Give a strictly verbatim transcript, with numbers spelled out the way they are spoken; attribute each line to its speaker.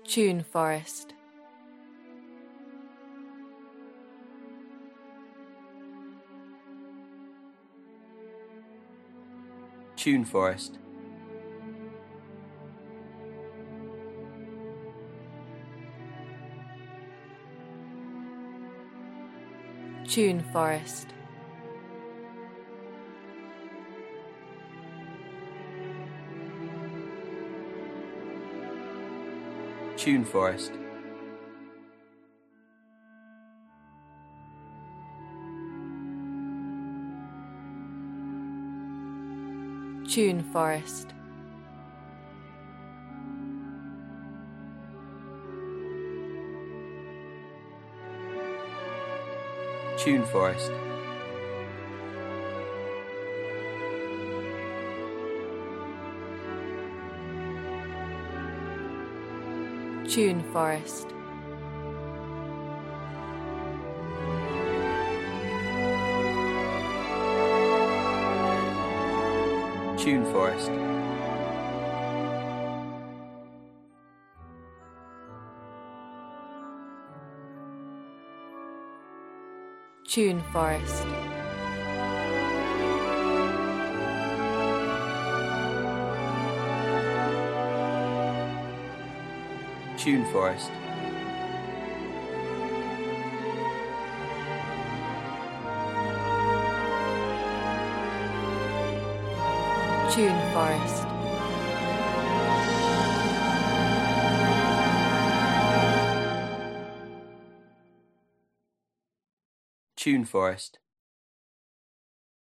Speaker 1: Tune Forest.
Speaker 2: Tune Forest.
Speaker 1: Tune Forest.
Speaker 2: Tune Forest.
Speaker 1: Tune Forest.
Speaker 2: Tune Forest.
Speaker 1: Tune Forest.
Speaker 2: Tune Forest.
Speaker 1: Tune Forest.
Speaker 2: Tune Forest.
Speaker 1: Tune Forest.
Speaker 2: Tune Forest.